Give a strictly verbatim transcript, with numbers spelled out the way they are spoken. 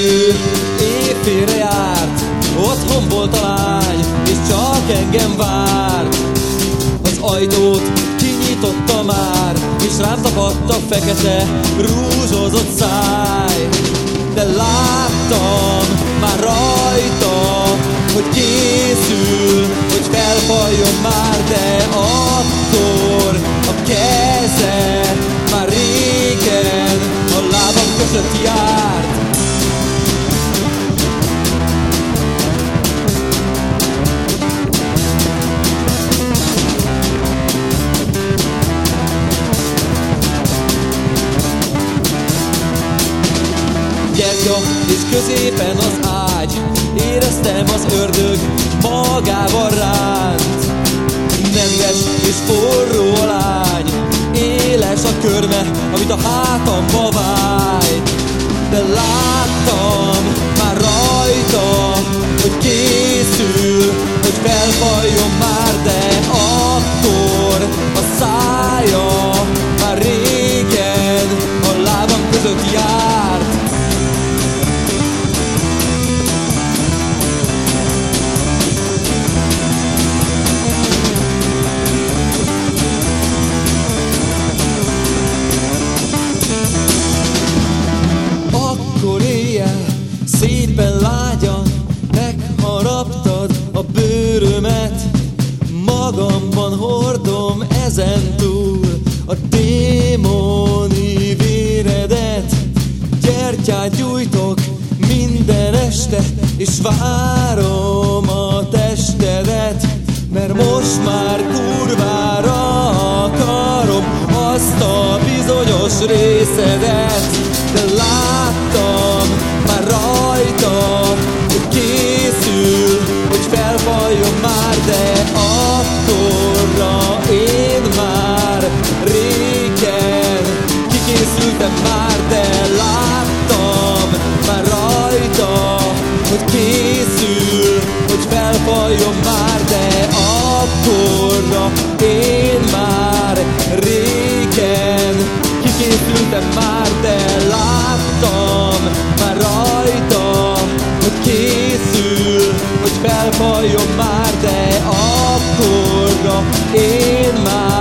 idő éjfélre járt, otthon volt a lány, és csak engem várt. Az ajtót kinyitotta már, és rám tapadt a fekete, rúzsozott száj. De láttam már rajta, hogy készül, hogy felfaljon már, de akkor a keze már régen a lábam között járt. Gyertya és középen az ágy, éreztem az ördög magával ránt. Nedves és forró a lány, éles a körme, amit a hátamba vájt. De láttam már rajta, hogy készül, hogy felfaljon már, de akkor a szája már régen a lábam között járt. Szépen lágyan megharaptad a bőrömet, magamban hordom ezentúl a démoni véredet. Gyertyát gyújtok minden este, és várom a testedet, mert most már kurvára akarom azt a bizonyos részedet. De láttam már rajta, hogy készül, hogy felfaljon már, de akkorra én már régen kikészültem már. De láttam már rajta, hogy készül, hogy felfaljon már, de akkorra én már régen kikészültem már. De láttam már rajta, hogy készül, hogy felfaljon már, de akkorra én már